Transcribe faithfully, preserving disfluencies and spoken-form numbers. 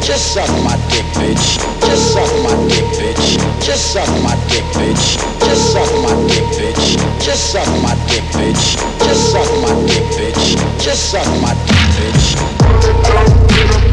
Just suck my dick, bitch. Just suck my dick, bitch. Just suck my dick, bitch. Just suck my dick, bitch. Just suck my dick, bitch. Just suck my dick, bitch. Just suck my dick, bitch.